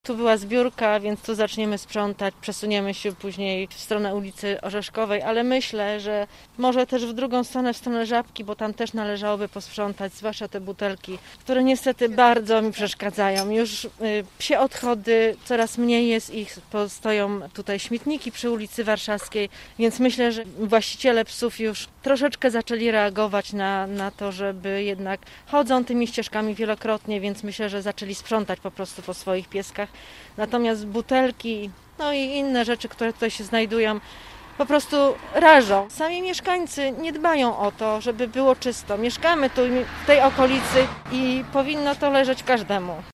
tu była zbiórka, więc tu zaczniemy sprzątać, przesuniemy się później w stronę ulicy Orzeszkowej, ale myślę, że może też w drugą stronę, w stronę Żabki, bo tam też należałoby posprzątać, zwłaszcza te butelki, które niestety bardzo mi przeszkadzają. Już psie odchody, coraz mniej jest ich, stoją tutaj śmietniki przy ulicy Warszawskiej, więc myślę, że właściciele psów już troszeczkę zaczęli reagować na to, żeby jednak chodzą tymi ścieżkami wielokrotnie, więc myślę, że zaczęli sprzątać po prostu po swoich pieskach. Natomiast butelki, no i inne rzeczy, które tutaj się znajdują, po prostu rażą. Sami mieszkańcy nie dbają o to, żeby było czysto. Mieszkamy tu w tej okolicy i powinno to leżeć każdemu.